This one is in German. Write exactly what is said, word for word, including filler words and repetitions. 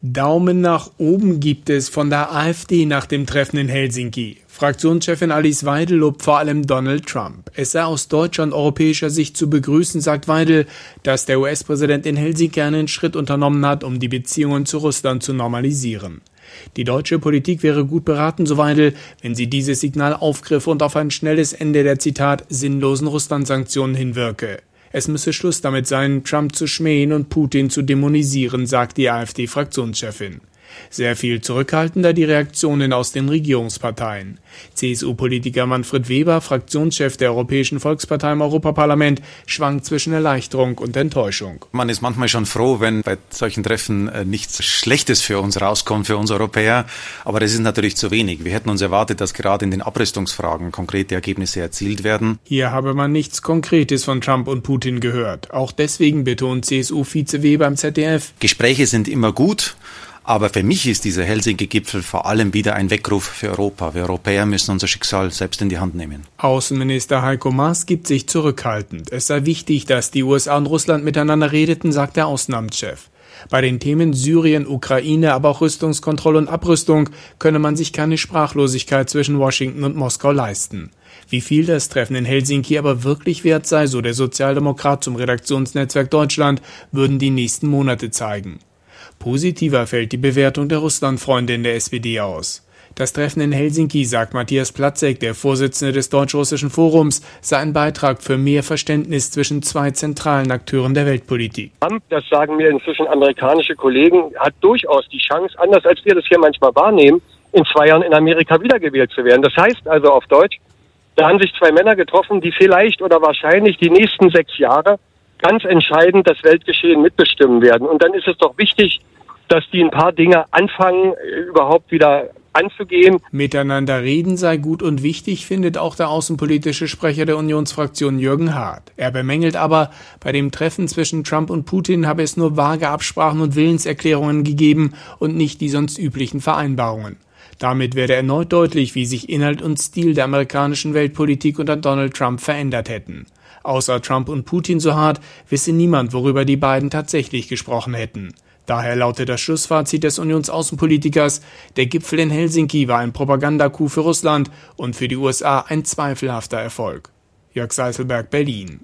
Daumen nach oben gibt es von der AfD nach dem Treffen in Helsinki. Fraktionschefin Alice Weidel lobt vor allem Donald Trump. Es sei aus deutscher und europäischer Sicht zu begrüßen, sagt Weidel, dass der U S-Präsident in Helsinki einen Schritt unternommen hat, um die Beziehungen zu Russland zu normalisieren. Die deutsche Politik wäre gut beraten, so Weidel, wenn sie dieses Signal aufgriff und auf ein schnelles Ende der, Zitat, sinnlosen Russland-Sanktionen hinwirke. Es müsse Schluss damit sein, Trump zu schmähen und Putin zu dämonisieren, sagt die AfD-Fraktionschefin. Sehr viel zurückhaltender die Reaktionen aus den Regierungsparteien. C S U-Politiker Manfred Weber, Fraktionschef der Europäischen Volkspartei im Europaparlament, schwankt zwischen Erleichterung und Enttäuschung. Man ist manchmal schon froh, wenn bei solchen Treffen nichts Schlechtes für uns rauskommt, für uns Europäer. Aber das ist natürlich zu wenig. Wir hätten uns erwartet, dass gerade in den Abrüstungsfragen konkrete Ergebnisse erzielt werden. Hier habe man nichts Konkretes von Trump und Putin gehört. Auch deswegen betont C S U-Vize Weber im Z D F. Gespräche sind immer gut. Aber für mich ist dieser Helsinki-Gipfel vor allem wieder ein Weckruf für Europa. Wir Europäer müssen unser Schicksal selbst in die Hand nehmen. Außenminister Heiko Maas gibt sich zurückhaltend. Es sei wichtig, dass die U S A und Russland miteinander redeten, sagt der Außenamtschef. Bei den Themen Syrien, Ukraine, aber auch Rüstungskontrolle und Abrüstung könne man sich keine Sprachlosigkeit zwischen Washington und Moskau leisten. Wie viel das Treffen in Helsinki aber wirklich wert sei, so der Sozialdemokrat zum Redaktionsnetzwerk Deutschland, würden die nächsten Monate zeigen. Positiver fällt die Bewertung der Russland-Freunde in der S P D aus. Das Treffen in Helsinki, sagt Matthias Platzek, der Vorsitzende des Deutsch-Russischen Forums, sei ein Beitrag für mehr Verständnis zwischen zwei zentralen Akteuren der Weltpolitik. Trump, das sagen mir inzwischen amerikanische Kollegen, hat durchaus die Chance, anders als wir das hier manchmal wahrnehmen, in zwei Jahren in Amerika wiedergewählt zu werden. Das heißt also auf Deutsch, da haben sich zwei Männer getroffen, die vielleicht oder wahrscheinlich die nächsten sechs Jahre ganz entscheidend das Weltgeschehen mitbestimmen werden. Und dann ist es doch wichtig, dass die ein paar Dinge anfangen, überhaupt wieder anzugehen. Miteinander reden sei gut und wichtig, findet auch der außenpolitische Sprecher der Unionsfraktion Jürgen Hart. Er bemängelt aber, bei dem Treffen zwischen Trump und Putin habe es nur vage Absprachen und Willenserklärungen gegeben und nicht die sonst üblichen Vereinbarungen. Damit werde erneut deutlich, wie sich Inhalt und Stil der amerikanischen Weltpolitik unter Donald Trump verändert hätten. Außer Trump und Putin, so Hart, wisse niemand, worüber die beiden tatsächlich gesprochen hätten. Daher lautet das Schlussfazit des Unionsaußenpolitikers, der Gipfel in Helsinki war ein Propagandacoup für Russland und für die U S A ein zweifelhafter Erfolg. Jörg Seiselberg, Berlin.